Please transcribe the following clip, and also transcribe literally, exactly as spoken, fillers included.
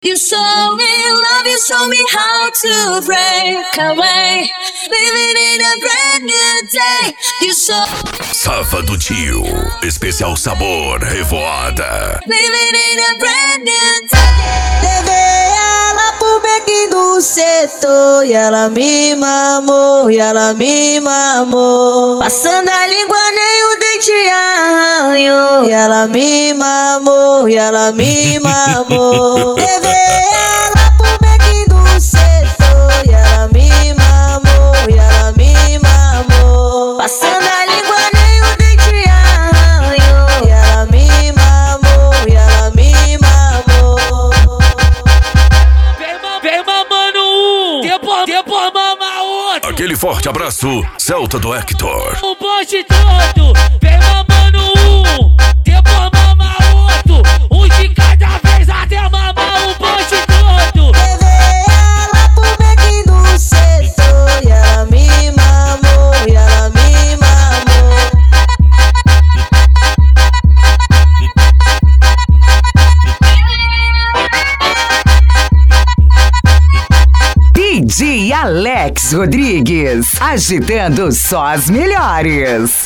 You show me love, you show me how to break away. Living in a brand new day. You show Sábado Tio, especial sabor revoada. Living in a brand new day. Levei ela pro bequim do setor e ela me mamou, e ela me mamou. Passando a língua nem o dente arranhou. E ela me mamou, e ela me mamou. Levei ela pro bequim do setor e ela me mamou, e ela me mamou. Passando a língua nem o dente arranhou. E ela me mamou, e ela me mamou. Vem mamando um, depois, depois mama outro. Aquele forte abraço, Celta do Hector. O bonde todo, vem mamando um, depois mama outro. Um de cada vez até mamar o bonde todo. Levei ela pro bequim do setor e ela me mamou, e ela me mamou. D J Alex Rodrigues, agitando só as melhores.